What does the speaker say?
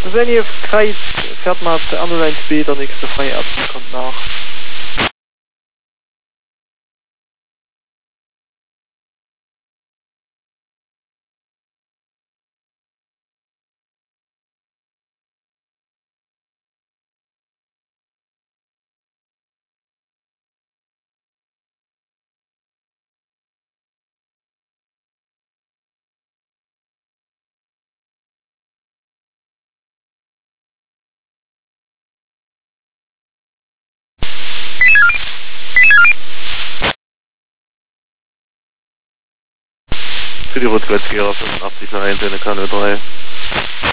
Senjev Kreis fährt mal zur Ernte später, nächste Feierabend kommt nach. Für die Rotgleitgera 85 nach 1 in der KN 3.